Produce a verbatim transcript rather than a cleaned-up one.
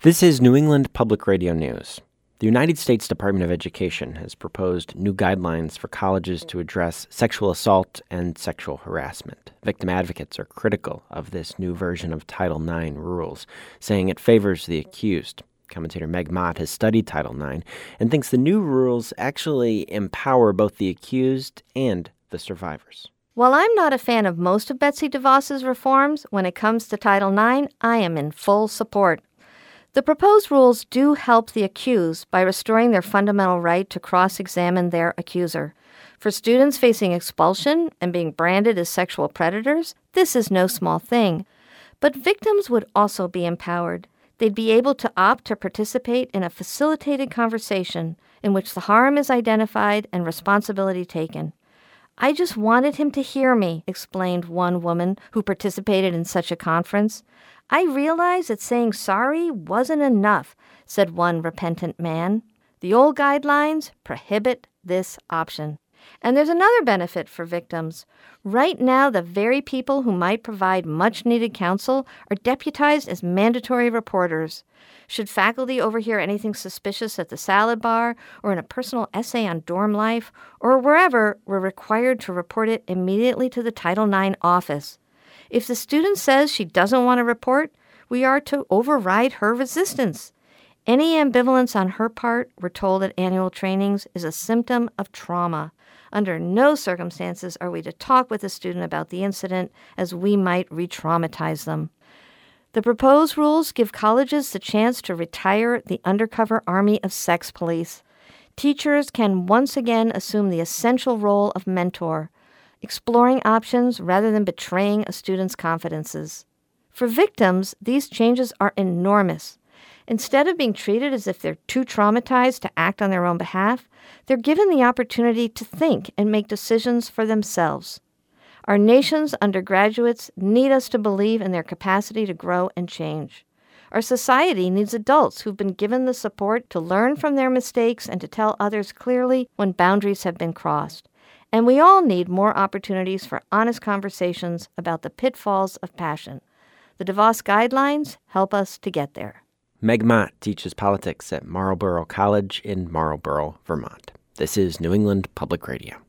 This is New England Public Radio News. The United States Department of Education has proposed new guidelines for colleges to address sexual assault and sexual harassment. Victim advocates are critical of this new version of Title nine rules, saying it favors the accused. Commentator Meg Mott has studied Title nine and thinks the new rules actually empower both the accused and the survivors. While I'm not a fan of most of Betsy DeVos's reforms, when it comes to Title nine, I am in full support. The proposed rules do help the accused by restoring their fundamental right to cross-examine their accuser. For students facing expulsion and being branded as sexual predators, this is no small thing. But victims would also be empowered. They'd be able to opt to participate in a facilitated conversation in which the harm is identified and responsibility taken. "I just wanted him to hear me," explained one woman who participated in such a conference. "I realized that saying sorry wasn't enough," said one repentant man. The old guidelines prohibit this option. And there's another benefit for victims. Right now, the very people who might provide much-needed counsel are deputized as mandatory reporters. Should faculty overhear anything suspicious at the salad bar or in a personal essay on dorm life or wherever, we're required to report it immediately to the Title nine office. If the student says she doesn't want to report, we are to override her resistance. Any ambivalence on her part, we're told at annual trainings, is a symptom of trauma. Under no circumstances are we to talk with a student about the incident, as we might re-traumatize them. The proposed rules give colleges the chance to retire the undercover army of sex police. Teachers can once again assume the essential role of mentor, exploring options rather than betraying a student's confidences. For victims, these changes are enormous. Instead of being treated as if they're too traumatized to act on their own behalf, they're given the opportunity to think and make decisions for themselves. Our nation's undergraduates need us to believe in their capacity to grow and change. Our society needs adults who've been given the support to learn from their mistakes and to tell others clearly when boundaries have been crossed. And we all need more opportunities for honest conversations about the pitfalls of passion. The DeVos guidelines help us to get there. Meg Mott teaches politics at Marlborough College in Marlborough, Vermont. This is New England Public Radio.